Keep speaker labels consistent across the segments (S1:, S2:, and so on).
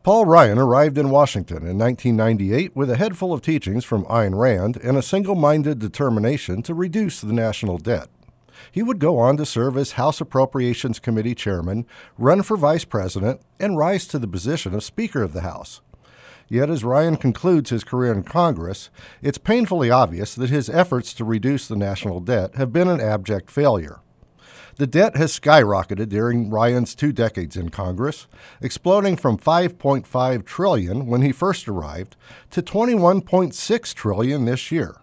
S1: Paul Ryan arrived in Washington in 1998 with a head full of teachings from Ayn Rand and a single-minded determination to reduce the national debt. He would go on to serve as House Appropriations Committee chairman, run for vice president, and rise to the position of Speaker of the House. Yet as Ryan concludes his career in Congress, it's painfully obvious that his efforts to reduce the national debt have been an abject failure. The debt has skyrocketed during Ryan's 2 decades in Congress, exploding from $5.5 trillion when he first arrived to $21.6 trillion this year.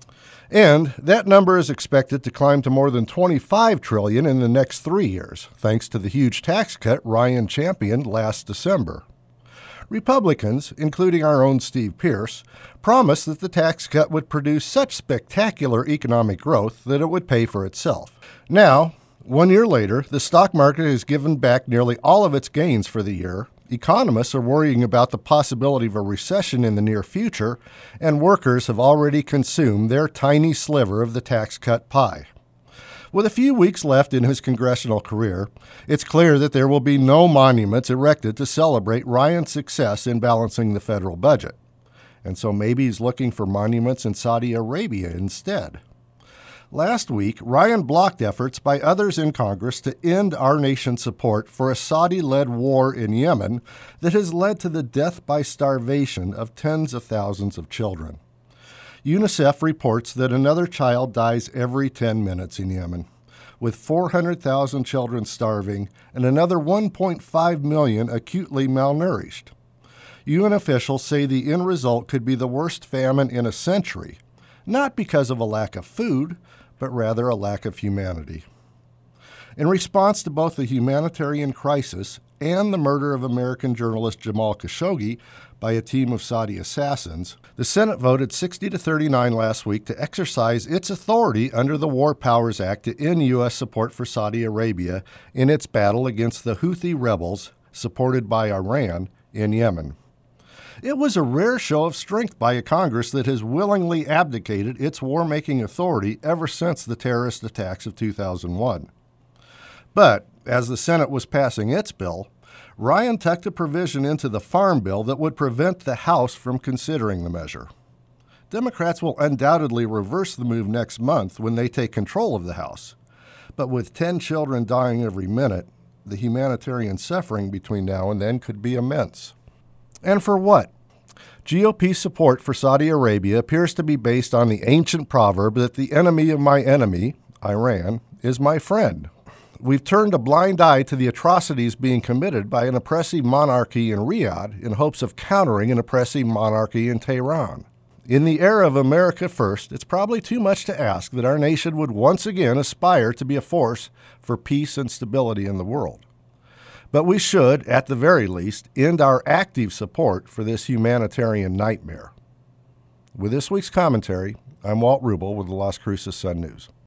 S1: And that number is expected to climb to more than $25 trillion in the next 3 years, thanks to the huge tax cut Ryan championed last December. Republicans, including our own Steve Pearce, promised that the tax cut would produce such spectacular economic growth that it would pay for itself. Now, 1 year later, the stock market has given back nearly all of its gains for the year. Economists are worrying about the possibility of a recession in the near future, and workers have already consumed their tiny sliver of the tax cut pie. With a few weeks left in his congressional career, it's clear that there will be no monuments erected to celebrate Ryan's success in balancing the federal budget. And so maybe he's looking for monuments in Saudi Arabia instead. Last week, Ryan blocked efforts by others in Congress to end our nation's support for a Saudi-led war in Yemen that has led to the death by starvation of tens of thousands of children. UNICEF reports that another child dies every 10 minutes in Yemen, with 400,000 children starving and another 1.5 million acutely malnourished. UN officials say the end result could be the worst famine in a century, not because of a lack of food, but rather a lack of humanity. In response to both the humanitarian crisis and the murder of American journalist Jamal Khashoggi by a team of Saudi assassins, the Senate voted 60-39 last week to exercise its authority under the War Powers Act to end U.S. support for Saudi Arabia in its battle against the Houthi rebels supported by Iran in Yemen. It was a rare show of strength by a Congress that has willingly abdicated its war-making authority ever since the terrorist attacks of 2001. But, as the Senate was passing its bill, Ryan tucked a provision into the Farm Bill that would prevent the House from considering the measure. Democrats will undoubtedly reverse the move next month when they take control of the House. But with 10 children dying every minute, the humanitarian suffering between now and then could be immense. And for what? GOP support for Saudi Arabia appears to be based on the ancient proverb that the enemy of my enemy, Iran, is my friend. We've turned a blind eye to the atrocities being committed by an oppressive monarchy in Riyadh in hopes of countering an oppressive monarchy in Tehran. In the era of America First, it's probably too much to ask that our nation would once again aspire to be a force for peace and stability in the world. But we should, at the very least, end our active support for this humanitarian nightmare. With this week's commentary, I'm Walt Rubel with the Las Cruces Sun News.